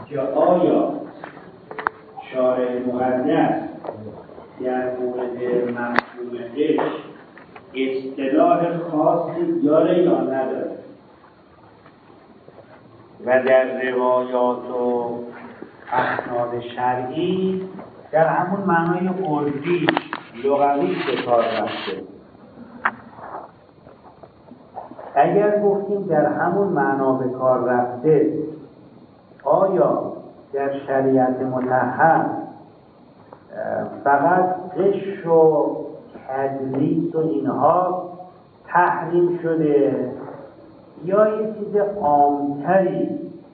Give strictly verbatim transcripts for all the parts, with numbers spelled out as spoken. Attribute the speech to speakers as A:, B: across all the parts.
A: که آیا شارع مقدس در مورد مفهوم عشق اصطلاح خاصی داره یا نداره و در روایات و اسناد شرعی در همون معنای عرفی لغوی به کار رفته. اگر گفتیم در همون معنا به کار رفته، آیا در شریعت مطهر فقط غش و تدلیس و اینها تحریم شده یا یه چیز عامتری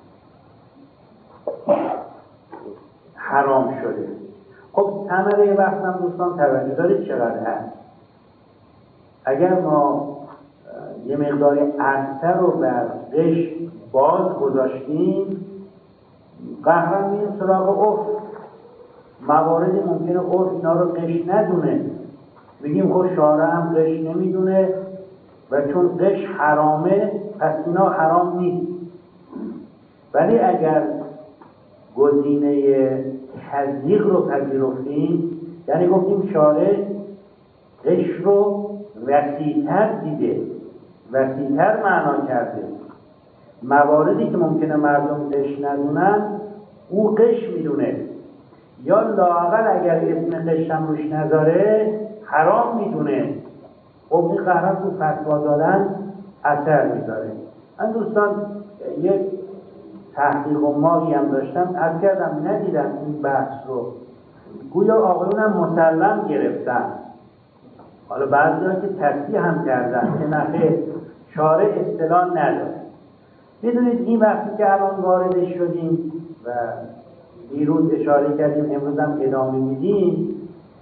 A: حرام شده؟ خب ثمره وقت هم دوستان توجه دارید چقدر هست. اگر ما یه مقدار اکثر رو بر غش باز گذاشتیم، قهرن میریم سراغ عرف. مواردی ممکنه عرف اینا رو غش ندونه، بگیم خب شارع هم غش نمیدونه و چون غش حرامه پس اینا حرام نیست. ولی اگر گزینه تضییق رو پذیرفتیم، یعنی گفتیم شارع غش رو وسیع‌تر دیده، وسیع‌تر معنا کرده، مواردی که ممکنه مردم غش ندونن او غش میدونه، یا لااقل اگر اسم غش هم روش نذاره حرام میدونه. خب این قهرن تو فتوا دادن اثر میذاره. من دوستان یک تحقیق و ماهی هم داشتم، عرض کردم ندیدم این بحث رو، گویا آقایون هم مسلم گرفتن، حالا بعضی ها که تصحیح هم کردن که نخیر شارع اصطلاح نداره. میدونید این وقتی که الان وارد شدیم و دیروز اشاره کردیم، امروز هم ادامه میدیم،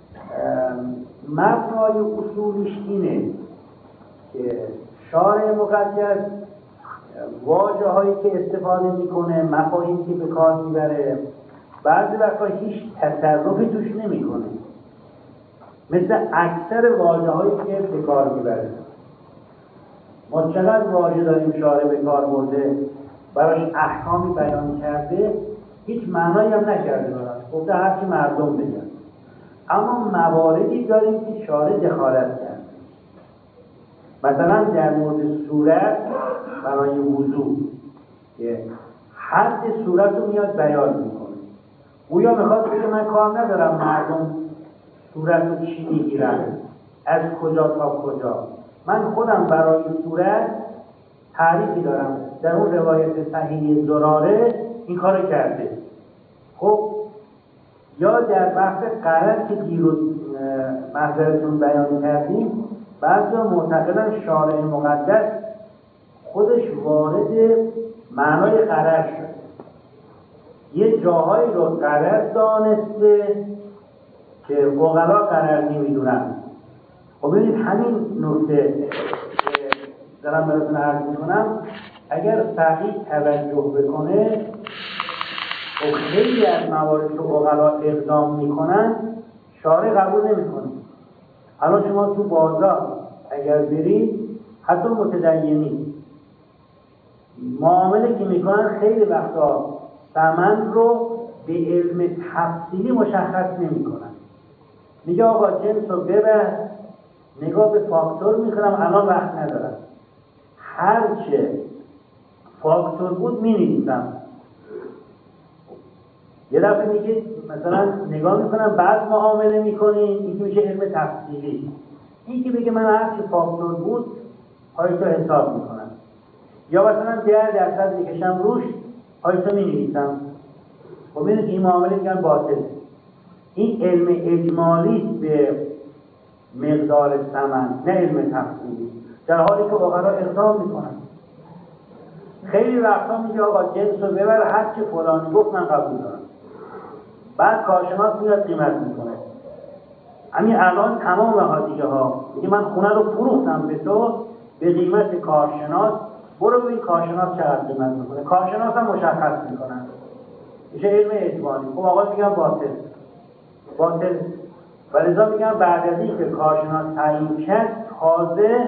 A: مبنای اصولیش اینه که شارع مقدس واژه هایی که استفاده میکنه، مفاهیمی که به کار میبره، بعضی وقتا هیچ تصرفی توش نمیکنه، مثل اکثر واژه هایی که به کار میبره. ما چقدر واژه داریم شارع به کار برده، براش احکامی بیان کرده، هیچ معنایی هم نکرده براش، گفته هرچی مردم بگن. اما مواردی داریم که شارع دخالت کرده. مثلا در مورد صورت برای وضو که حد صورت رو میاد بیان میکنه، گویا میخواد بگه من کار ندارم مردم صورت رو چی میگیرن، از کجا تا کجا، من خودم برای صورت تعریفی دارم. در اون روایت صحیح زراره این کار کرده. خب یا در بحث قرض که دیروز محضرتون بیان کردیم، بعضی ها معتقدن شارع مقدس خودش وارد معنای قرض شد، یه جاهایی رو قرض دانسته که عقلا قرض نمیدونن. خب ببینید همین نکته که دارم براتون عرض میکنم، اگر فقیه توجه بکنه و خیلی از موارد که عقلا اقدام میکنن شارع قبول نمیکنه. الان شما تو بازار اگر برید، حتی متدینی معامله که میکنن خیلی وقتا ثمن رو به علم تفصیلی مشخص نمیکنن. میگه آقا جنس رو ببر، نگاه به فاکتور میکنم، الان وقت ندارم، هرچه فاکتور بود مینویسم. یه دفعه میگه مثلا نگاه میکنم بعد معامله میکنیم، این که میشه علم تفصیلی. این که بگه من هرچی فاکتور بود پایسا حساب میکنم، یا مثلا ده درصد میکشم روش پایسا مینویسم. خب ببینید این معامله میگن باطل. این علم اجمالی به مقدار ثمن، نه علم تفصیلی، در حالی که واقعا اقدام میکنن. خیلی وقتا میگه آقا جنس رو ببر، هرچی فلانی گفت من قبول دارم. بعد کارشناس میاد قیمت میکنه. همین الان تمام حادیه ها میگه من خونه رو فروختم به تو به قیمت کارشناس، برو ببین کارشناس چقدر قیمت میکنه. کارشناس هم مشخص میکنن، میشه علم اجمالی. خب آقا میگن باطل باطل و لذا میگن بعد از این که کارشناس تعیین کرد تازه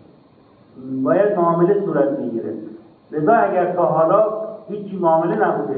A: باید معامله صورت بگیره. لذا اگر تا حالا هیچی معامله نبوده،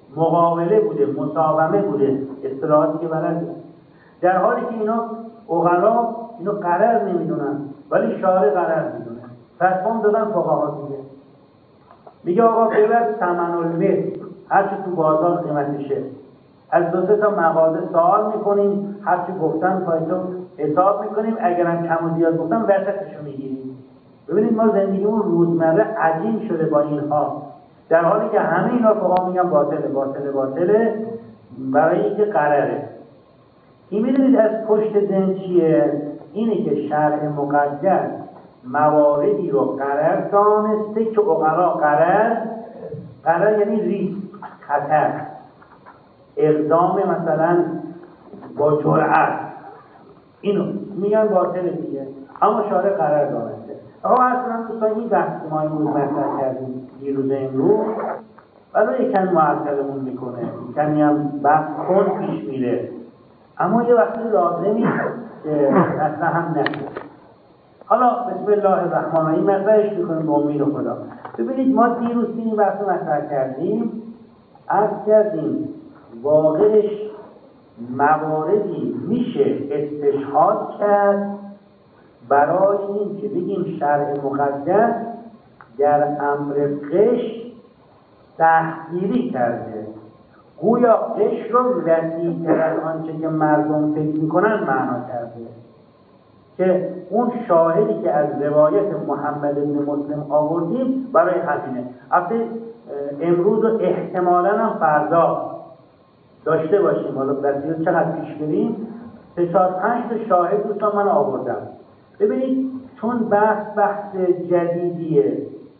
A: مقابله بوده، مساومه بوده، اصطلاحاتی که بلده. در حالی که اینا عقلا اینو قرار نمیدونن ولی شارع قرار میدونه. فتوام دادن فقها دیگه. میگه آقا ببر ثمن البیع، هرچی تو بازار قیمتشه، از دو سه تا مغازه سوال میکنیم، هرچی گفتن پایتو حساب میکنیم، اگرم کم و زیاد گفتن وسطشو میگیریم. ببینید ما زندگیمون روزمره عجین شده با اینها، در حالی که همه اینا فقها میگن باطله باطله باطله برای اینکه قراره. این میدونید از پشت ذهن چیه؟ اینه که شرع مقدس مواردی رو قرار دانسته که عقلا قرار قرار یعنی ریسک، خطر، اقدام مثلا با جرأت، اینو میگن باطل دیگه، اما شارع قرار دانسته. آقا اصلا دوستان این بحث که ما امروز مطرح کردیم دیروز امروز ولی یکم معطلمون میکنه، کمی هم بحث کن پیش میره، اما یه وقتی لازمی که اصلا هم نکنه. حالا بسم الله الرحمن الرحیم مطرحش میکنیم به امید خدا. ببینید ما دیروز این بحث مطرح کردیم، عرض کردیم واقعش مواردی میشه استشهاد کرد برای این که بگیم شرع مقدس در امر قش سختگیری کرده، گویا قش رو وسیع‌تر از آنچه که مردم فکر میکنن معنا کرده، که اون شاهدی که از روایت محمد بن مسلم آوردیم برای همینه. البته امروز و احتمالاً هم فردا داشته باشیم، حالا بسیار چقدر پیش بریم، سه چهار پنج تا شاهد دوستان من آوردم. ببینید چون بحث بحث جدیدیه،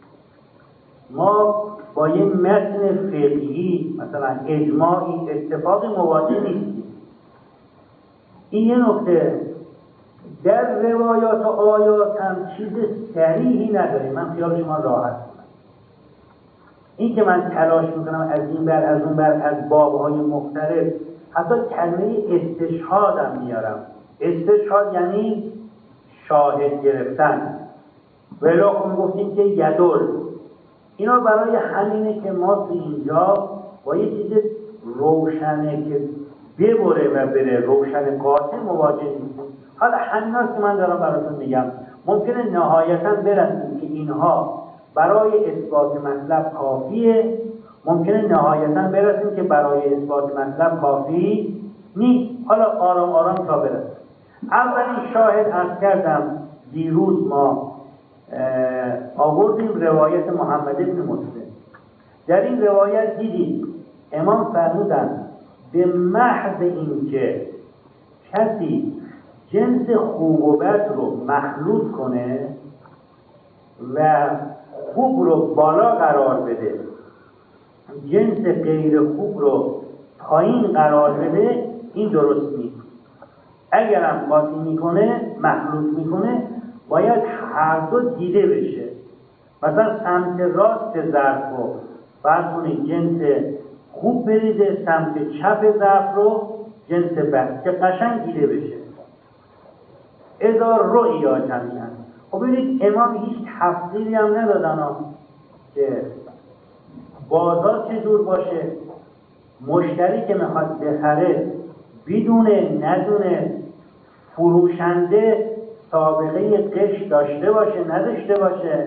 A: ما با یه متن فقهی مثلا اجماعی اتفاقی مواجه نیستیم. این یه نکته. در روایات و آیات هم چیز صریحی نداریم، من خیال شما راحت کنم. این که من تلاش میکنم از این بر از اون بر از بابهای مختلف حتی کلمه استشهادم میارم. استشهاد یعنی شاهد گرفتن، ولی خب گفتیم که یدل، اینا برای همینه که ما تو اینجا با یه چیز روشنه که ببره و بره، روشن قاطع مواجه نیستیم. حالا همیناست که من دارم براتون میگم. ممکنه نهایتاً برسیم که اینها برای اثبات مطلب کافیه، ممکنه نهایتاً برسیم که برای اثبات مطلب کافی نیست. حالا آرام آرام تا برسیم. اولین شاهد عرض کردم دیروز ما آوردیم روایت محمد بن مسلم. در این روایت دیدید امام فرمودن به محض اینکه کسی جنس خوب و بد رو مخلوط کنه و خوب رو بالا قرار بده، جنس غیر خوب رو پایین قرار بده، این درست نیست. اگرم قاطی میکنه، مخلوط میکنه، باید هر دو دیده بشه. مثلا سمت راست ظرف رو فرض کنید جنس خوب بریزه، سمت چپ ظرف رو جنس بد، که قشنگ دیده بشه. اذا رؤیا جمیعا. خب ببینید امام هیچ تفصیلی هم ندادن ها که بازار چجور باشه، مشتری که میخواد بخره بدونه ندونه، فروشنده سابقه قش داشته باشه نداشته باشه.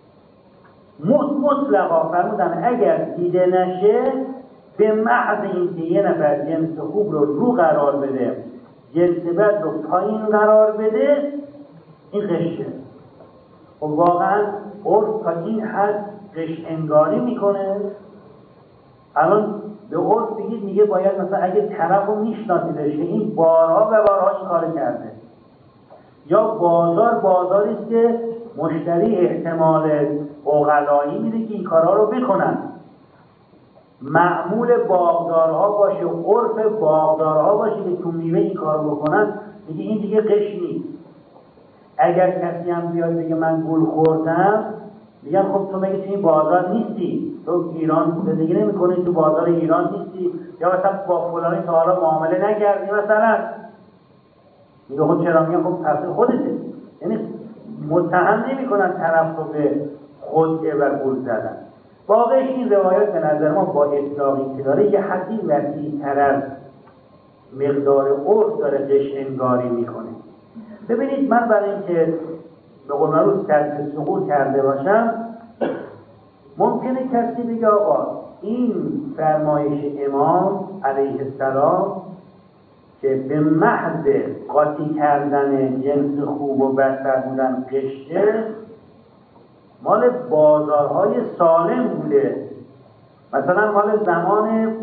A: مطلقا فرمودن اگر دیده نشه به محض اینکه یه نفر جنس خوب رو رو قرار بده، جنس بد رو پایین قرار بده، این قشه. و واقعا عرف تا این حد قش انگاری میکنه. الان به عرف بگید میگه باید مثلا اگه طرف رو میشناسیدش که این بارها و بارها این کار کرده، یا بازار بازاری است که مشتری احتمال عقلایی میده که این کارها رو بکنن، معمول باغدارها باشه، عرف باغدارها باشه که تو میوه این کار بکنن، میگه این دیگه قش نیست. اگر کسی هم بیاد بگه من گول خوردم، میگن خب تو مگه تو این بازار نیستی، تو ایران زندگی نمی‌کنی، تو بازار ایران نیستی، یا مثلا با فلانی تا حالا معامله نکردی مثلا. میگه خب چرا؟ میگن خب تقصیر خودته. یعنی متهم نمی‌کنن طرف رو به خودعه و گول زدن. واقعش این روایت به نظر ما با اطلاقی که داره یه حدی وسیع‌تر از مقدار عرف داره قش انگاری میکنه. ببینید من برای اینکه به قول معروف سطح سقوط کرده باشم، ممکنه کسی بگه آقا این فرمایش امام علیه السلام که به محض قاطی کردن جنس خوب و بد فرمودن قشه مال بازارهای سالم بوده، مثلا مال زمان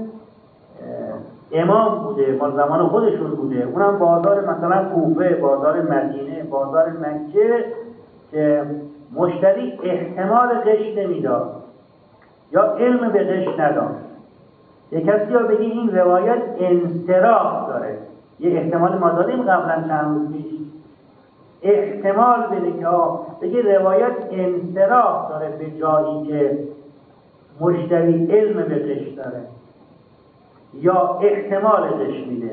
A: امام بوده، مال زمان خودشون بوده، اونم بازار مثلا کوفه، بازار مدینه، بازار مکه که مشتری احتمال قش نمیداد یا علم به قش نداشت. یک کسی ها بگی این روایت انصراف داره، یه احتمال ما داریم قبلا چند روز پیش احتمال بده که بگی روایت انصراف داره به جایی که مشتری علم به قش داره یا احتمال قش میده.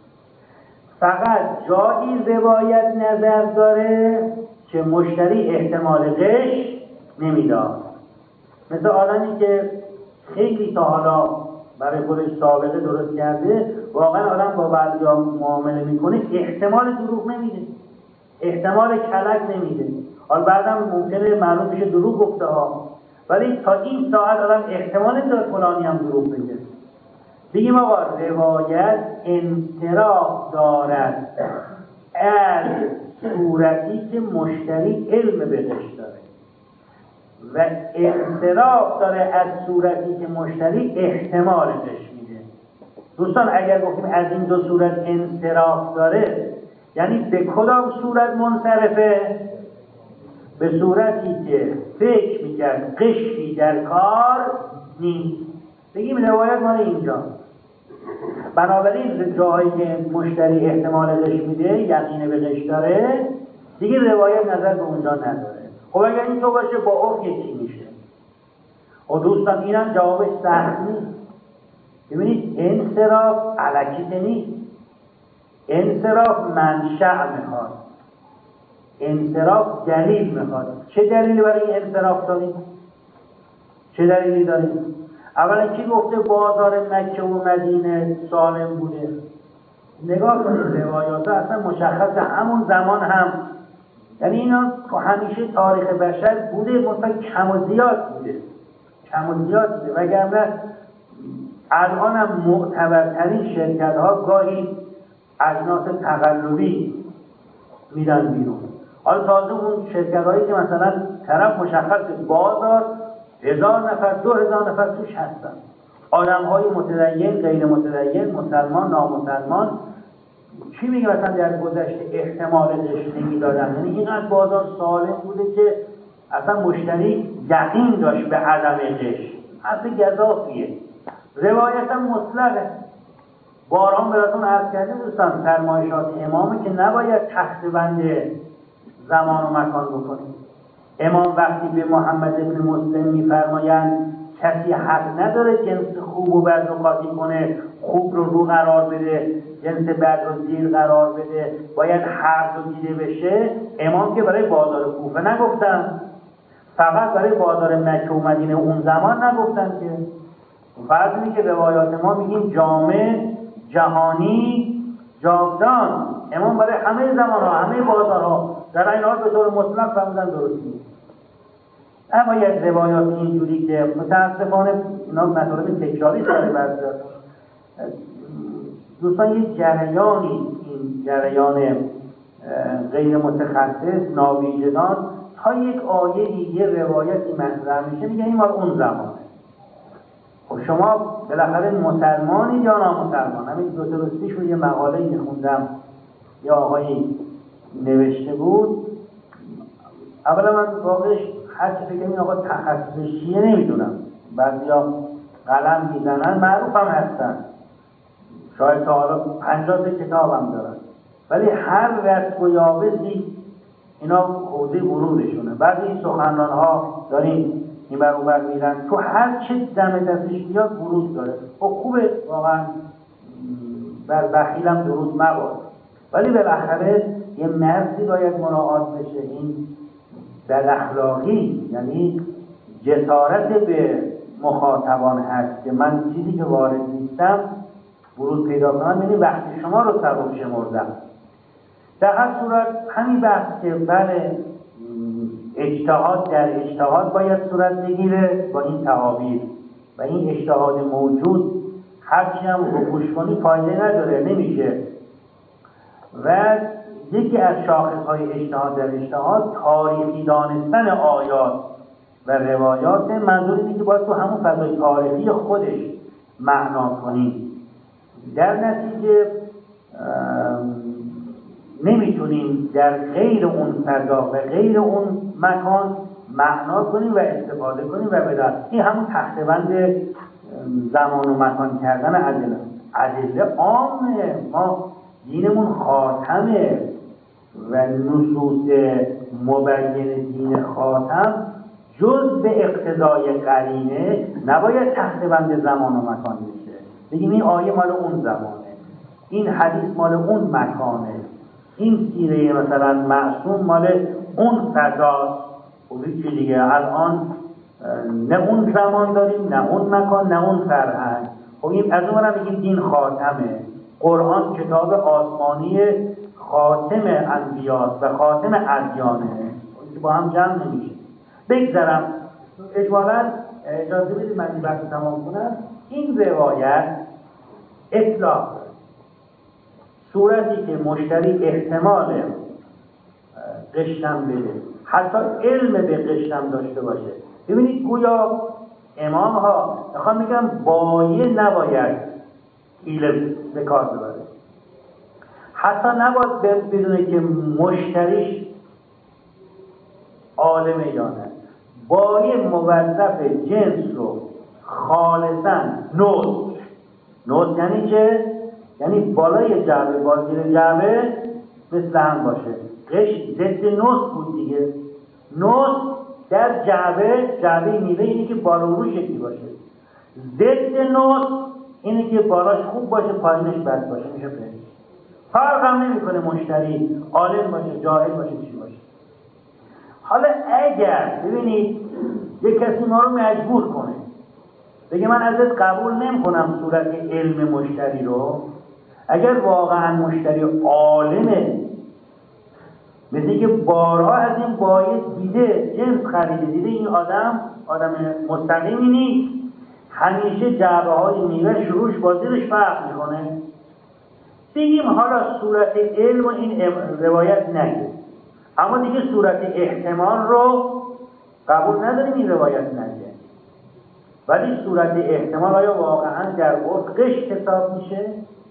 A: فقط جایی روایت نظر داره که مشتری احتمال قش نمیداد. مثل آدمی که خیلی تا حالا برای خودش سابقه درست کرده، واقعا آدم با بعضیا معامله میکنه احتمال دروغ نمیده، احتمال کلک نمیده. حالا بعدم ممکنه معلوم بشه دروغ گفته ها، ولی تا این ساعت آدم احتمال داره فلانی هم دروغ بگه. بگیم آقا روایت انصراف دارد از صورتی که مشتری علم به قش داره و انصراف داره از صورتی که مشتری احتمال قش میده. دوستان اگر گفتیم از این دو صورت انصراف داره، یعنی به کدام صورت منصرفه؟ به صورتی که فکر میکرد قشی در کار نیست. بگیم روایت مال اینجا، بنابراین جایی که مشتری احتمال قش میده، یقین به قش داره، دیگه روایت نظر به اونجا نداره. خب اگر این تو باشه با عرف چی میشه؟ و دوستان اینم جوابش سخت نیست. ببینید انصراف الکی که نیست، انصراف منشأ میخواد، انصراف دلیل میخواد. چه دلیلی برای این انصراف داریم؟ چه دلیلی داریم؟ اولا کی گفته بازار مکه و مدینه سالم بوده؟ نگاه کنید روایات اصلا مشخصه همون زمان هم، یعنی اینا همیشه تاریخ بشر بوده، مثلا کم و زیاد بوده، کم و زیاد بوده. وگرنه الان هم معتبرترین شرکت ها گاهی اجناس تقلبی میدن بیرون. حالا تازه اون شرکت هایی که مثلا طرف مشخص بازار هزار نفر دو هزار نفر توش هستن، آدم های متدین غیر متدین، مسلمان نامسلمان، چی میگه مثلا در گذشته احتمال قش نمیدادن، یعنی اینقدر بازار سالم بوده که اصلا مشتری یقین داشت به عدم قش. حرف گزافیه، روایت هم مطلقه. باران براتون عرض کردیم دوستان فرمایشات امامه که نباید تخته بند زمان و مکان بکنیم. امام وقتی به محمد ابن مسلم میفرمایند کسی حق نداره جنس خوب و بد رو قاطی کنه، خوب رو رو قرار بده، جنس بد رو زیر قرار بده، باید هر دو دیده بشه. امام که برای بازار کوفه نگفتن، فقط برای بازار مکه و مدینه اون زمان نگفتن که. فرض اینه که روایات ما میگیم جامع جهانی جاودان، امام برای همه زمان ها همه بازارها در این حال به طور مطلق فرمودن درست نیست. اما یک روایات اینجوری که متاسفانه اینا مطالب تکراری داره بعضی‌ها. دوستان یک جریانی، این جریان غیر متخصص ناویژگان، تا یک آیه یه روایتی مطرح میشه میگه این مال اون زمانه. خب شما بالاخره مسلمانید یا نامسلمان؟ همین دو سه روز پیش یه مقاله میخوندم یا آقایی نوشته بود. اولا من واقعش هر چی فکر این آقا تخصص چیه نمیدونم، بعضیا قلم میزنن معروف هم هستن، شاید تا حالا پنجاه کتاب هم دارن، ولی هر رسم و یابسی اینا حوزه ورودشونه. بعضی این سخنران ها داریم این بر اون بر میرن، تو هر چه دم دستش بیاد ورود داره. خب خوبه واقعا، بر بخیلم درود مباد، ولی بالاخره یه مرزی باید مراعات بشه. این بد اخلاقی، یعنی جسارت به مخاطبان هست که من چیزی که وارد نیستم ورود پیدا کنم، یعنی وقت شما رو سبب شمردم. در هر صورت همین بحث که بله اجتهاد در اجتهاد باید صورت بگیره با این تعابیر و این اجتهاد موجود هرچی هم گوش کنی فایده نداره، نمیشه. و یکی از شاخصهای اجتهاد در اجتهاد تاریخی دانستن آیات و روایات، منظور اینه که باید تو همون فضای تاریخی خودش معنا کنیم. در نتیجه نمیتونیم در غیر اون فضا و غیر اون مکان معنا کنیم و استفاده کنیم و بدن. این همون تخته‌بند زمان و مکان کردن ادله. ادله عامه، ما دینمون خاتمه و نصوص مبین دین خاتم جز به اقتضای قرینه نباید تخته‌بند زمان و مکان بشه. بگیم این آیه مال اون زمانه، این حدیث مال اون مکانه، این سیره مثلا معصوم مال اون فضاست. و هیچ دیگه الان نه اون زمان داریم، نه اون مکان، نه اون فرهنگ. خب این از اون بگیم دین خاتمه. قرآن کتاب آسمانی خاتم انبیاست و خاتم ادیانه که با هم جمع نمیشه. بگذارم اجمالاً اجازه بدید من این بحث تمام کنم. این روایت اطلاق صورتی که مشتری احتمال قشتم بده، حتی علم به قشتم داشته باشه. ببینید گویا امام ها میخوام میگم بایه نباید حیله به کار ببره، حتی نباید بدونه که مشتریش عالمه یا نه. بایه موظف جنس رو خالصا نوز نوز یعنی که یعنی بالای جعبه با زیر جعبه مثل هم باشه. قش ضد نوز بود دیگه. نوز در جعبه جعبه میوه اینه که بالا و رو شکلی باشه. ضد نوز اینه که بالاش خوب باشه پایینش بد باشه، میشه پنج. فرق هم نمیکنه مشتری عالم باشه جاهل باشه چی باشه. حالا اگر ببینید یک کسی ما رو مجبور کنه بگه من ازت قبول نمی کنم صورت علم مشتری رو، اگر واقعا مشتری عالمه مثل که بارها از این باید دیده جنس خریده، دیده این آدم آدم مستقیمی نیست، همیشه جعبه های میوه شروعش با زیرش فرق میکنه، بگیم حالا صورت علم و این روایت نگه، اما دیگه صورت احتمال رو قبول نداریم این روایت نگه. ولی صورت احتمال آیا واقعا در عرف قش حساب میشه؟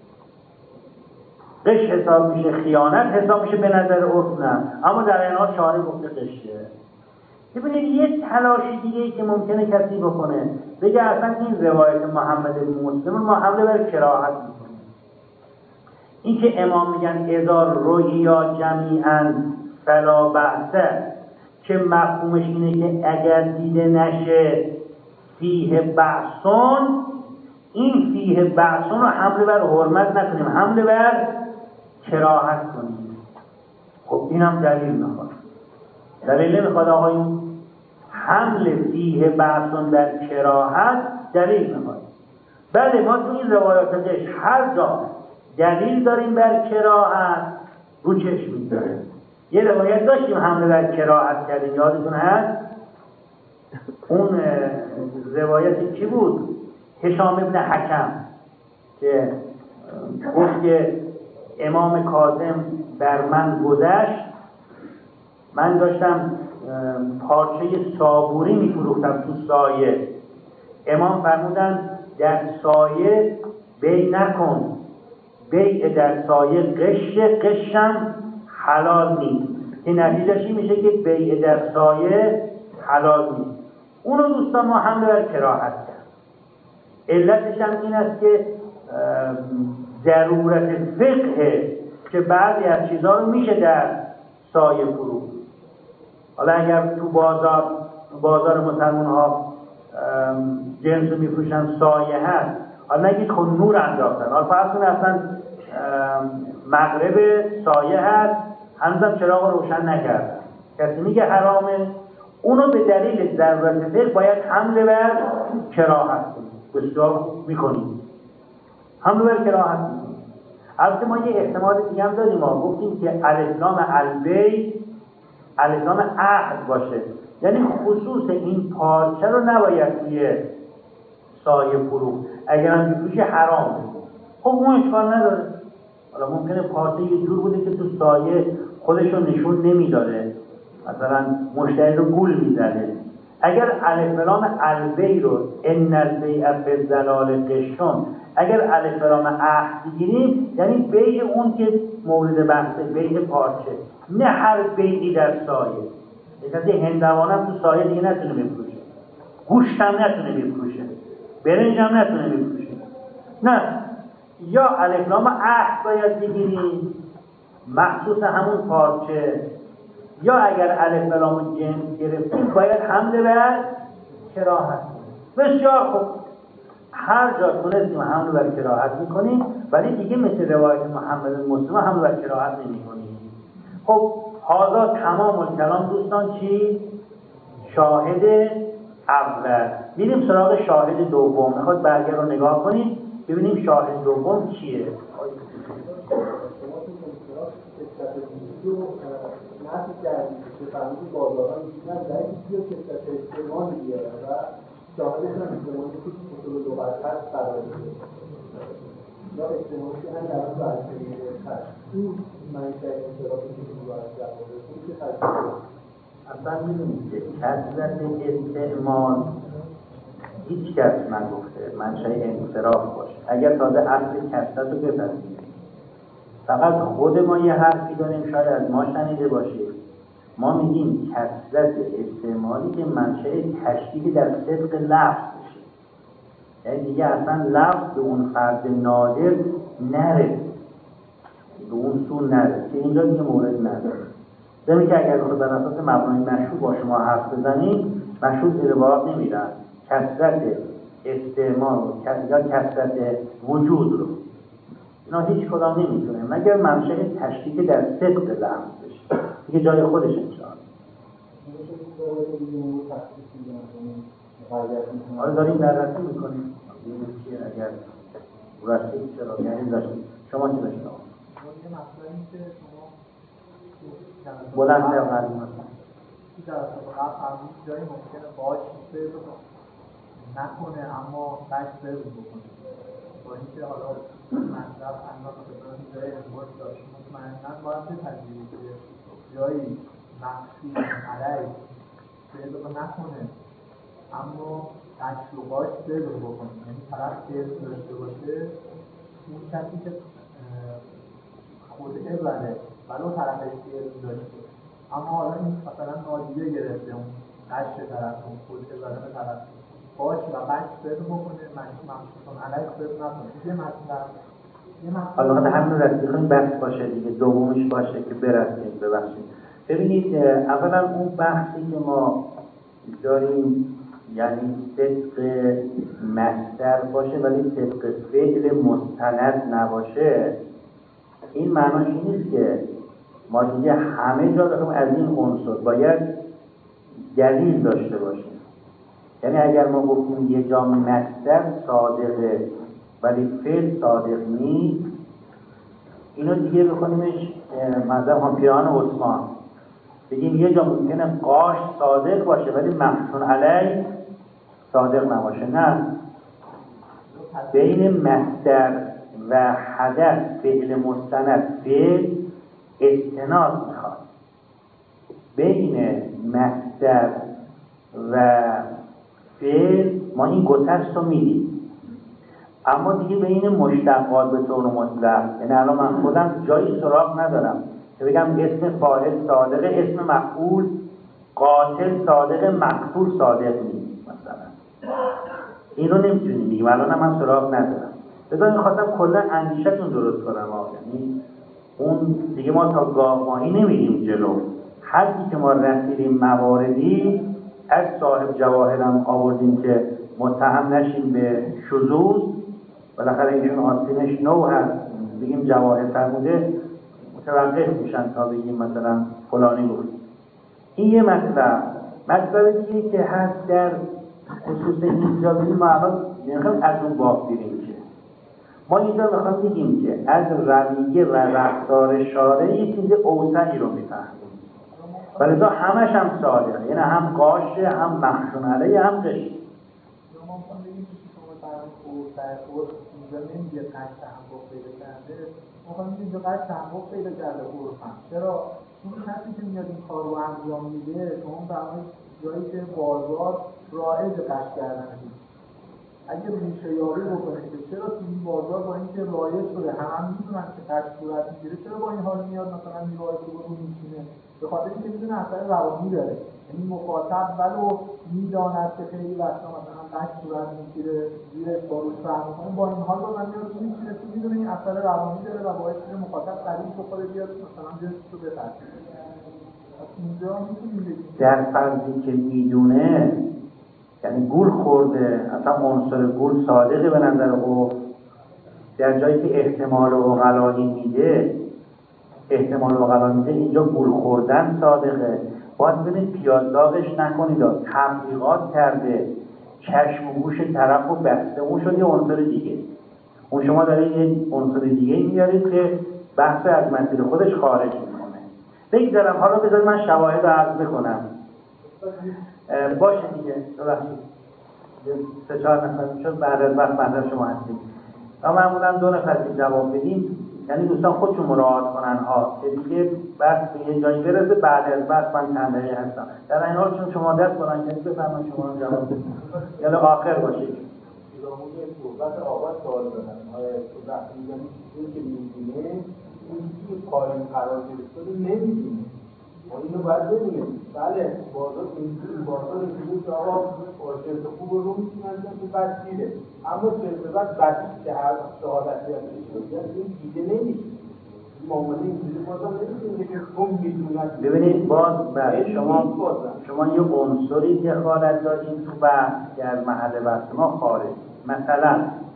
A: قش حساب میشه، خیانت حساب میشه به نظر عرف نه، اما در این حال شارع گفته قشه. ببینید یه تلاشی دیگه ای که ممکنه کسی بکنه بگه اصلا این روایت محمد بن مسلم ما حمله بر کراهت میکنه. این که امام میگن اذا رؤیا جمیعا فلا بأسه، که مفهومش اینه که اگر دیده نشه فیه بأسون، این فیه بأسون رو حمله بر حرمت نکنیم، حمله بر کراهت کنیم. خب این هم دلیل میخواد. دلیل نمیخواد آقایون؟ حمل فیه بأسون بر کراهت دلیل میخواد. بله ما تو این روایاتش هر جا دلیل داریم بر کراهت رو چشم میذاره. یه روایت داشتیم حمله بر کراهت کردیم، یادتون هست؟ اون روایت کی بود؟ هشام ابن حکم که گفت که امام کاظم بر من گذشت، من داشتم پارچه صابوری میفروختم تو سایه، امام فرمودن در سایه بیع نکن، بیع در سایه قش، قشم حلال نیست، که نتیجهش میشه که بیع در سایه حلال نیست. اونو دوستان ما حمله بر کراهت کرد. علتش هم این است که ضرورت فقه که بعضی از چیزها رو میشه در سایه فرو. حالا اگر تو بازار بازار مسلمان ها جنس رو میفروشن سایه هست، حالا نگید خود نور انداختن، حالا فرض کنید اصلا مغرب سایه هست هنوزم چراغ روشن نکردن، کسی میگه حرامه؟ اونو به دلیل ضرورت فقه باید حمل بر کراهت کنیم. بسیار میکنیم، حمل بر کراهت میکنیم. البته ما یه احتمال دیگه هم داریم، ما گفتیم که الاسلام البی الاسلام عهد باشه، یعنی خصوص این پارچه رو نباید توی سایه فروخت، اگر هم بفروشی حرامه. خب اون اشکال نداره. حالا ممکنه پارچه یه جور بوده که تو سایه خودش رو نشون نمیداره، مثلا مشتری رو گول میزنه. اگر الف لام البی رو ان البیع بالضلال قشون، اگر الف لام عهد بگیریم یعنی بیع اون که مورد بحثه، بیع پارچه، نه هر بیعی در سایه. مثلا هندوانه هم تو سایه دیگه نتونه بفروشه، گوشت هم نتونه بفروشه، برنج هم نتونه بفروشه. نه، یا الف لام عهد باید بگیریم مخصوص همون پارچه، یا اگر الف لام جنس گرفتیم باید حمل بر کراهت. بسیار خوب، هر جا تونستیم حمل بر کراهت میکنیم، ولی دیگه مثل روایت محمد مسلم حمل بر کراهت نمیکنیم. خب هذا تمام الکلام دوستان. چی؟ شاهد اول. میریم سراغ شاهد دوم. میخواد برگه رو نگاه کنیم ببینیم شاهد دوم چیه.
B: نفی کردیم که فهمیدی بازاران میشنن در این چیزی که کسات استعمال بیاره و شاهدش هم استعمالی که اصول لغت هست قرار بده یا استعمالی که هم در اون برسلی هست. این منیشه انصرافی که تو باید جواب بده که تجربه
A: اصلا میدونید که کسرت استعمال هیچ کس نگفته منشه انصراف باشه. اگر تازه اصل کسرت رو بپذیریم، فقط خود ما یه حرفی داریم شاید از ما شنیده باشید، ما میگیم کثرت استعمالی که منشأ تشکیلی در صدق لفظ بشه، یعنی دیگه اصلا لفظ به اون فرد نادر نره، به اون سو نره که اینجا دیگه مورد نداره. زمین که اگر بخواد بر اساس مبنای مشروع با شما حرف بزنیم، مشروع زیر بار نمیرن کثرت استعمال یا کثرت وجود رو، اینا هیچ کدام نمیتونه مگر منشأ تشکیک در صدق لفظ بشه دیگه جای خودش انشاءالله. آره داریم بررسی میکنیم ببینیم که اگر رسید چرا یعنی داشتیم. شما چه داشتیم؟ بلند تر قلبی مثلا
C: در واقع فرمود جایی ممکنه باش بزن نکنه اما بش بزن بکنه با اینکه حالا مطلب انداز بزن جای انباز داشت مطمئناً باید بپذیرید که جایی مخصوص علیه بزن نکنه اما بش رو باش بزن بکنه، یعنی طرف که داشته باشه اون کسی که خود ابره ولو طرفش که داشته، اما حالا این مثلا نادیده گرفته اون قشت طرف اون خود ابره طرف باش و قشت بزن بکنه مخصوصان علیه بزن نکنه. یه مطلب
A: حالا حالا همین رسید کنیم بحث باشه دیگه، دومیش باشه که برسیم. ببخشید ببینید اولا اون بحثی که ما داریم یعنی صدق مصدر باشه ولی صدق فعل مستند نباشه، این معناش نیست که ما دیگه همه جا بخوام از این عنصر باید دلیل داشته باشیم. یعنی اگر ما گفتیم یه جا مصدر صادقه ولی فعل صادق نیست، اینو دیگه بکنیمش مثلا هم پیران عثمان بگیم یه جا ممکنه قاش صادق باشه ولی محسون علی صادق نباشه. نه، بین مصدر و حدث فعل مستند فعل استناد میخواد. بین مصدر و فعل ما این گسست رو میدیم، اما دیگه بین مشتقات به طور مطلق، یعنی الان من خودم جایی سراغ ندارم که بگم اسم فاعل صادق اسم مفعول قاتل صادق مقتول صادق نیست مثلا، این رو نمیتونیم بگیم. الان من سراغ ندارم. بذار میخواستم کلا اندیشتون درست کنم ها. یعنی اون دیگه ما تا گاه ماهی نمیریم جلو، حدی که ما رسیدیم مواردی از صاحب جواهرم آوردیم که متهم نشیم به شذوذ، بالاخره ایشون آستینش نو هست بگیم جواهر فرموده متوقف میشن تا بگیم مثلا فلانی گفت. این یه مطلب. مطلب دیگه که هست در خصوص اینجا بگیم ما الان نمیخوایم از اون باب بریم که ما اینجا میخوایم بگیم که از رویه و رفتار شارع یه چیز اوسعی رو میفهمیم و لذا همش هم صادقه، یعنی هم قاشه هم مخشون علیه هم قشه.
C: ما میخوام بگیم که شما برای خود در خود اینجا نمیگه قصد تحقق پیدا کرده، ما میخوام بگیم اینجا قصد تحقق پیدا کرده عرفم. چرا؟ اون کسی که میاد این کار رو انجام میده شما برای جایی که بازار رایج قصد کردن نیست. اگه ریشه یابی بکنید که چرا تو این بازار با اینکه رایج شده همه هم میدونن که قصد صورت میگیره، چرا با این حال میاد مثلا میوای خوب رو میشینه؟ به خاطر اینکه میدونه اثر روانی داره. یعنی مخاطب ولو میداند که خیلی وقتا مثلا قصد صورت میگیره زیر باروش فهم میکنه، با این حال با من میاد رو میشینه تو میدونه این اثر روانی داره و باعث میشه مخاطب قریب بخوره بیاد مثلا جنسش رو بپرسه. اینجا میتونیم بگیم
A: در فرضی که میدونه، یعنی گول خورده، اصلا عنصر گول صادقه به نظر او، در جایی که احتمال و غلانی میده احتمال و غلانی میده اینجا گول خوردن صادقه. باید ببینید پیازداغش نکنید، تبلیغات کرده، چشم و گوش طرف رو بسته، اون شد یه عنصر دیگه. اون شما دارید یه عنصر دیگه میارید که بحث از مسیر خودش خارج میکنه. بگذارم حالا بذارید من شواهد رو عرض بکنم. باشه دیگه، ببخشید سه چهار نفر میشد بعد از وقت بعد شما هستیم و معمولا دو نفر که جواب بدیم، یعنی دوستان خودشون مراعات کنن ها که دیگه بحث به یه جایی برسه بعد از وقت من چند دقیقه هستم. در این حال چون شما دست کنن که بفرمایید شما رو جواب بدید یعنی آخر باشید.
B: پیرامون صحبت آقا سوال دادن آیا تو وقتی میگن چیزی که می‌بینه اون چیزی که پایین قرار گرفته رو نمی‌بینه. ما اینو باید ببینیم. بله بازار اینجوری بازار اینجوری که آقا شرط خوب رو می‌تونن که بسیره، اما شرط بعد بسیل که هر شهادتی هستش این دیگه نمیشه. معامله اینجوری بازار نمی‌تونه که کم می‌دونن.
A: ببینید باز برای شما شما یه عنصری که خارج دادین تو بحث در محل بحث ما خارج. مثلا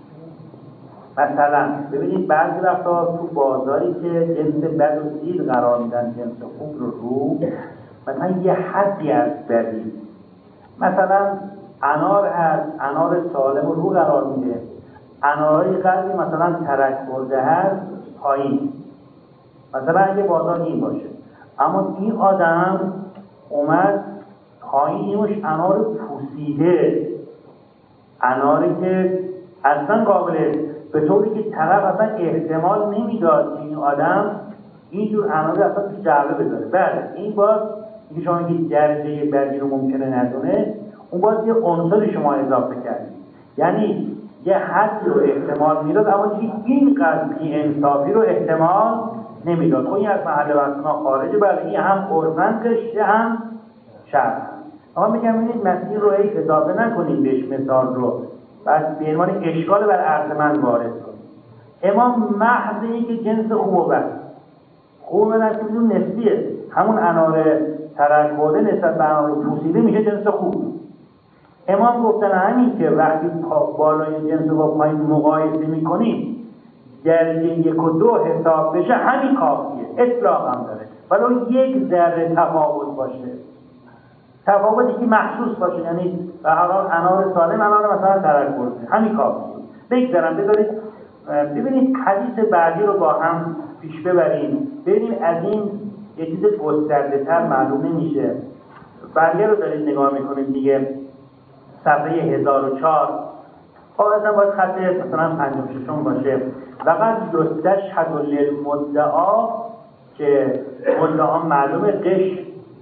A: مثلا ببینید بعضی وقتا تو بازاری که جنس بد و زیر قرار میدن جنس خوب رو رو مثلا یه حدی از بدی، مثلا انار هست، انار سالم رو قرار میده، انارهای قلبی مثلا ترک برده هست پایین. مثلا اگه بازار این باشه اما این آدم اومد پایینش انار پوسیده، اناری که اصلا قابله به طوری که طرف اصلا احتمال نمیداد که این آدم اینجور اناری اصلا تو جعبه بذاره. بله این باز اینکه شما میگید درجه بدی رو ممکنه ندونه، اون باز یه عنصر شما اضافه کردید، یعنی یه حدی رو احتمال میداد اما اینقدر بی انصافی رو احتمال نمیداد. خب این از محل بحثنا خارجه. بله این هم عرفن قشه هم شرع. اما میگم ببینید مسیر رو هیچ اضافه نکنید بهش مثال رو بعد به عنوان اشکال بر عرض من وارد کنید. امام محض این که جنس خوب و بد خوب و بد بدون نسبیه، همون انار ترک برده نسبت به انار پوسیده میشه جنس خوب. امام گفتن همین که وقتی بالای جنس با پایین مقایسه میکنیم درجه یک و دو حساب بشه همین کافیه، اطلاق هم داره ولو یک ذره تفاوت باشه، تفاوتی که محسوس باشه، یعنی به هر حال انار سالم انار مثلا ترک برده همین کافیه. بگذارم بذارید ببینید حدیث بعدی رو با هم پیش ببریم ببینیم از این یه چیز گسترده تر معلوم نمیشه. برگه رو دارید نگاه میکنید دیگه صفحه هزار و چهار قاعدتا باید خط مثلا پنجم ششم باشه. فقط یستشهد للمدعا که مدعا معلومه قش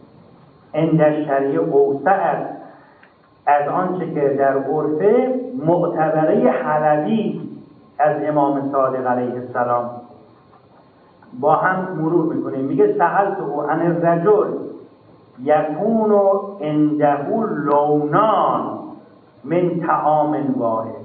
A: عند شریع اوسع است از آنچه که در عرفه معتبره حلبی از امام صادق علیه السلام. با هم مرور میکنیم. میگه سألت او عن الرجل یکون عنده لونان من طعام واحد.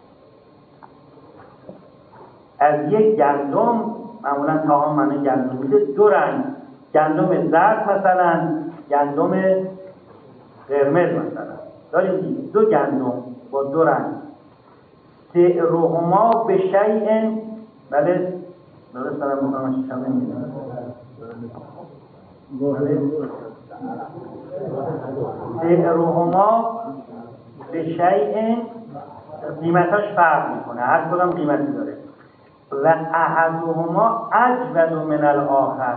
A: از یک گندم، معمولا طعام معنی گندم میده، دو رنگ، گندم زرد مثلا گندم قرمز مثلا داریم دو گندم با دو رنگ، سعرهما به شیء بله درست دارم میکنم شما نمیدونم سعرهما به شیء، قیمتاش فرق میکنه، هر کدام قیمتی داره. و احدهما اجود من الاخر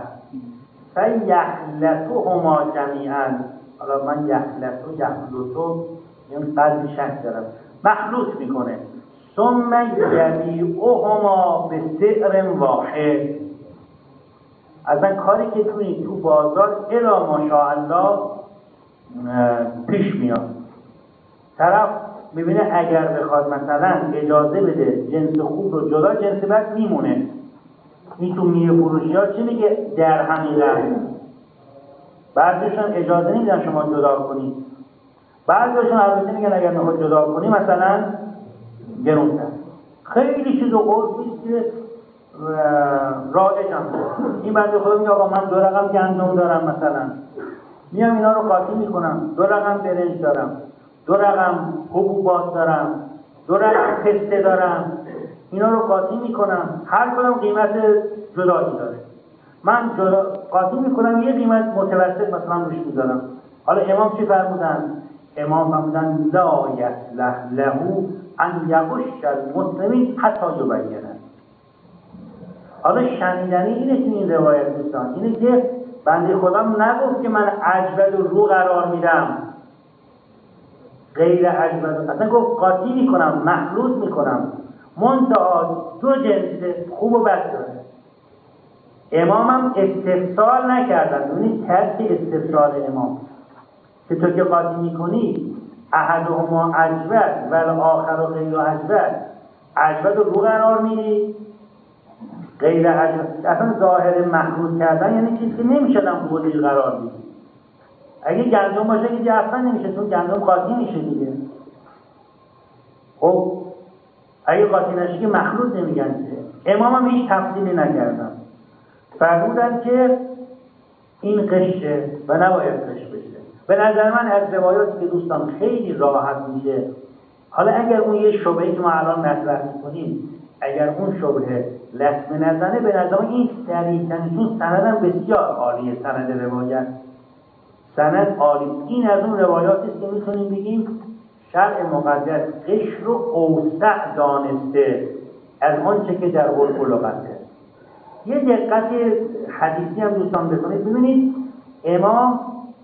A: فیحلتهما جمیعا. حالا من یحلتو یحلتو این قلبی شک دارم، مخلوط میکنه. ثم یبیعهما به سعر واحد. اصلا کاری که توی تو بازار الا ماشاءالله پیش میاد. طرف میبینه اگر بخواد مثلا اجازه بده جنس خوب رو جدا، جنس بد میمونه. این تو میوه فروشی ها چی میگه؟ در حقیقت بعضیشون اجازه نمیدن شما جدا کنید، بعضیشون البته میگن اگر میخواد جدا کنی مثلا گرونتر. خیلی چیز و عرفیست که رایج هم این بنده خدا میگه آقا من دو رقم گندم دارم، مثلا میام اینا رو قاطی میکنم، دو رقم برنج دارم، دو رقم حبوبات دارم، دو رقم پسته دارم، اینا رو قاطی میکنم، هر کدام قیمت جدایی داره. من جدا قاطی میکنم، یه قیمت متوسط مثلا روش میذارم. حالا امام چی فرمودن؟ امام فرمودن لا یصلح له ان یغش المسلمین حتی یبینه. حالا شنیدنی اینه که این روایت دوستان اینه که بنده خدا نگفت که من عجبت رو قرار میدم غیر عجبت، اصلا گفت قاطی میکنم، مخلوط میکنم، منتها دو جنس خوب و بد داره. امامم استفسال نکردن، ببینید ترک استفسال امام که تو که قاطی میکنی احدهما عجبت و آخر و غیر عجبت، عجبت رو رو قرار میدی غیر عجبت. اصلا ظاهر مخلوط کردن یعنی چیزی که نمیشه دم بودی قرار میدی. اگه گندم باشه که اصلا نمیشه، چون گندم قاطی میشه دیگه. خب اگه قاطی نشه که مخلوط نمیگن که. امام هم هیچ تفصیلی نکردن، فرمودن که این قشه و نباید قش بشه. به نظر من از روایاتی که دوستان خیلی راحت میشه، حالا اگر اون یه شبهه که ما الان مطرح میکنیم اگر اون شبهه لطمه نزنه، به نظر من این سریع‌ترین، چون سندم بسیار عالیه، سند روایت سند عالی. این از اون روایاتی است که میتونیم بگیم شرع مقدس قش رو اوسع دانسته از آنچه که در عرف و لغته. یه دقت حدیثی هم دوستان بکنید، ببینید امام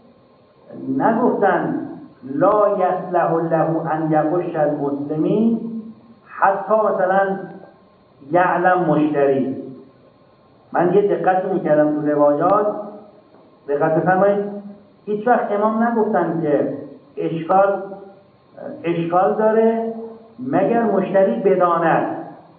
A: نگفتن لا یصلح له ان یغش المسلمین حتی مثلا یعلم مشتری. من یه دقت میکردم تو روایات، دقت بفرمایید، هیچ وقت امام نگفتن که اشکال اشکال داره مگر مشتری بداند.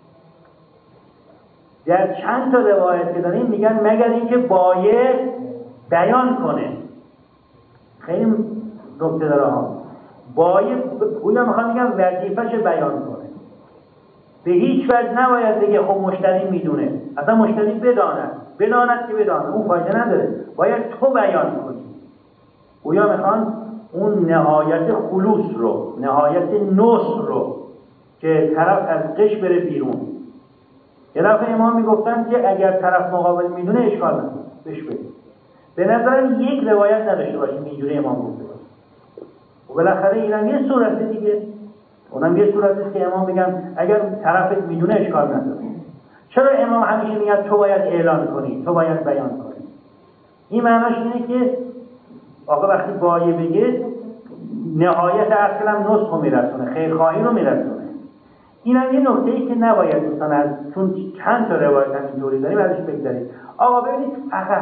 A: در چند تا روایت که داریم میگن مگر اینکه باید بیان کنه. خیلی نکته داره ها، باید گویا میخوام میگم وظیفه‌ش بیان کنه. به هیچ وجه نباید بگه خب مشتری میدونه، اصلا مشتری بداند، بداند که بداند، اون فایده نداره، باید تو بیان کنی. گویا میخوان اون نهایت خلوص رو، نهایت نصر رو که طرف از قش بره بیرون. یه دفعه امام میگفتن که اگر طرف مقابل میدونه اشکال نداره بهش بده. به نظرم یک روایت نداشته باشیم اینجوری امام گفته باشه. و بالاخره اینم یه صورت دیگه، اونم یه صورتی که امام بگم اگر طرفت میدونه اشکال نداره. چرا امام همیشه میگه تو باید اعلان کنی، تو باید بیان کنی؟ این معناش اینه که آقا وقتی بایه بگه نهایت اصلا نصح رو میرسونه، خیرخواهی رو میرسونه. این هم یه نکته‌ای که نباید دوستان از، چون چند تا روایت هم اینطوری داریم ازش بگذاریم. آقا ببینید فقط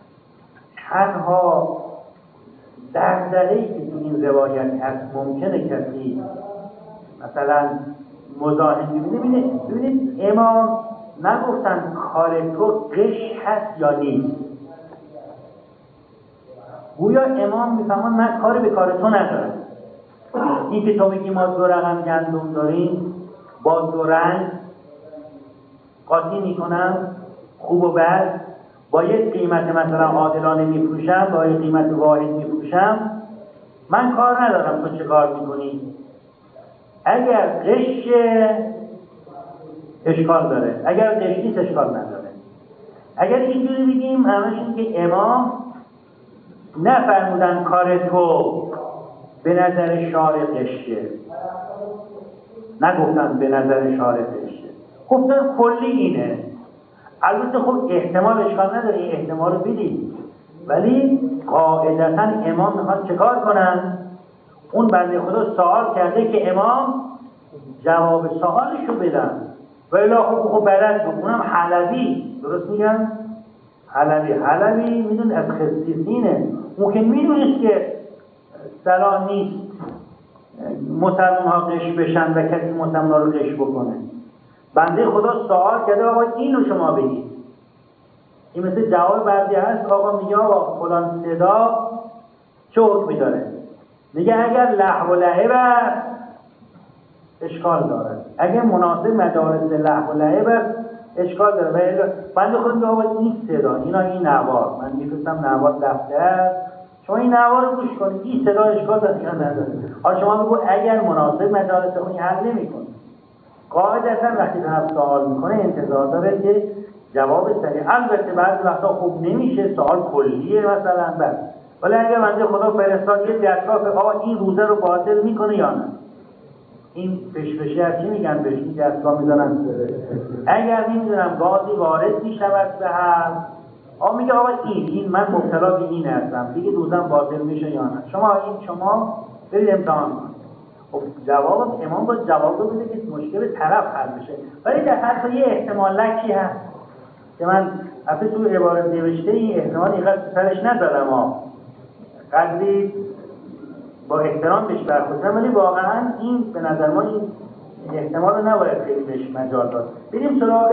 A: تنها دغدغه‌ای که تو این روایت هست ممکنه کسی مثلا مزاحم ببینید ببینید امام نگفتن کار تو قش هست یا نیست. گویا امام میفهمن من کاری به کار تو ندارم. این که تو میگی ما دو رقم گندم داریم با دو رنگ قاطی میکنم، خوب و بد، با یک قیمت مثلا عادلانه میفروشم، با یک قیمت واحد میفروشم، من کار ندارم تو چه کار میکنی. اگر قش اشکال داره، اگر قش نیست اشکال نداره. اگر اینجوری بگیم همش این که امام نفرمودن کار تو به نظر شارع قشه، نگفتن به نظر شارع قشه، گفتن کلی اینه. البته خب احتمال اشکال نداره، این احتمال رو بدید، ولی قاعدتا امام میخواد چه کار کنن؟ اون بنده خدا سوال کرده که امام جواب سوالشو بدن. ولی خب خب بلد بود، اونم حلبی، درست میگن؟ حلبی حلبی میدون از خصیصینه، اون که میدونست که صلاح نیست مسلمان ها قش بشن و کسی مسلمان ها رو قش بکنه. بنده خدا سوال کرده آقا اینو شما بگید. این مثل جواب بعضی هست، آقا میگه آقا فلان صدا چه حکمی داره؟ میگه اگر لهو و لعب است اشکال داره، اگر مناسب مجالس لهو و لعب است اشکال داره. ولی بنده خدا میگه آقا این صدا، اینا این نوار، من میفرستم نوار دفتر، شما این نوار رو گوش کنید، این صدا اشکال داره یا نداره؟ حالا شما بگو اگر مناسب مجالس اون حل نمیکنه. قاعدتا وقتی طرف سوال میکنه انتظار داره که جواب سریع. البته بعضی وقتا خوب نمیشه، سوال کلیه مثلا بس، ولی اگر بنده خدا فرستاد یه دستگاه آقا این روزه رو باطل میکنه یا نه، این پشپشی از چی میگن؟ بهش این دستگاه میزنن اگر نمیدونم گازی وارد میشود به هر آقا میگه آقا این این من مبتلا به این هستم دیگه، روزم باطل میشه یا نه؟ شما این شما برید امتحان کنید. خب جواب امام با جواب رو بده که مشکل طرف حل بشه. ولی در حتی یه احتمال لکی هست که من اصلا تو عبارت نوشته این احتمال اینقدر سرش ندارم ها، قدری با احترام بهش برخوردم، ولی واقعا این به نظر ما این احتمال رو نباید خیلی بهش مجال داد. بریم سراغ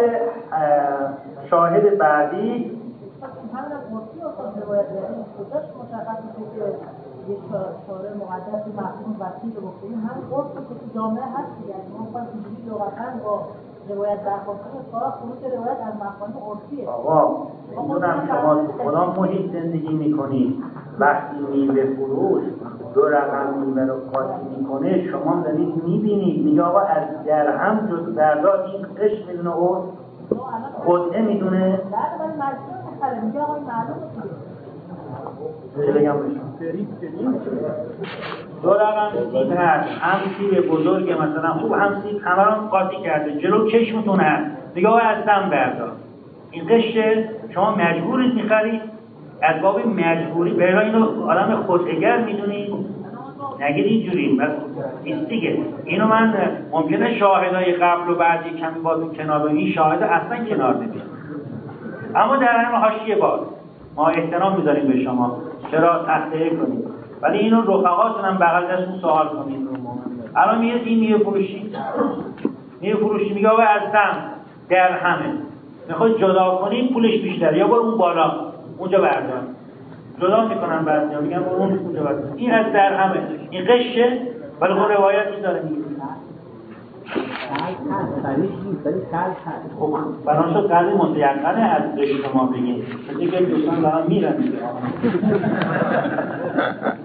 A: شاهد بعدی.
D: همین از مرسی اصلا روایت داریم خودش مشخص میشه که یک شارع مقدس محکوم وسیع رو بکنیم، هم قرص که تو جامعه هست دیگه. ما خواهد اینجوری لغتاً با روایت درخواست کنیم سراغ خروج روایت از مفاهیم عرفیه.
A: آقا میدونم شما تو کدام محیط زندگی میکنید، وقتی میوه فروش دو رقم میوه رو قاطی میکنه شما دارید میبینید میگه آقا از درهم جز بردار این قش میدونه او خودعه میدونه.
D: بعد ولی مجبور میخره میگه آقا این معلومه
A: چه بگم بشون دو رقم سیب هست، هم سیب بزرگ مثلا خوب، هم سیب همه رو قاطی کرده جلو چشمتون هست، میگه آقا از دم بردار این قشه. شما مجبورید میخرید از باب مجبوری، برای اینو آدم خودعه‌گر میدونید نگید اینجوری بس نیست دیگه. اینو من ممکنه شاهدای قبل و بعدی کمی بازو کنار بگیم، این شاهد اصلا کنار نمیاد، اما در همه حاشیه باز ما احترام میذاریم به شما، چرا تحقیق کنید، ولی اینو رفقاتون هم بغل دستون سوال کنید. الان میگه این میوه فروشی میوه فروشی میگه آقا از دم در همه میخواد جدا کنید پولش بیشتر، یا برو اون بالا اونجا بردار، جدا میکنن بعضیا میگن برو اون اونجا بردار، این از در همه این قشه، ولی خب روایتی داره میگه خب بناشد قضیه متیقنه از قشه شما بگید، مثل که دوستان دارن میرن میگه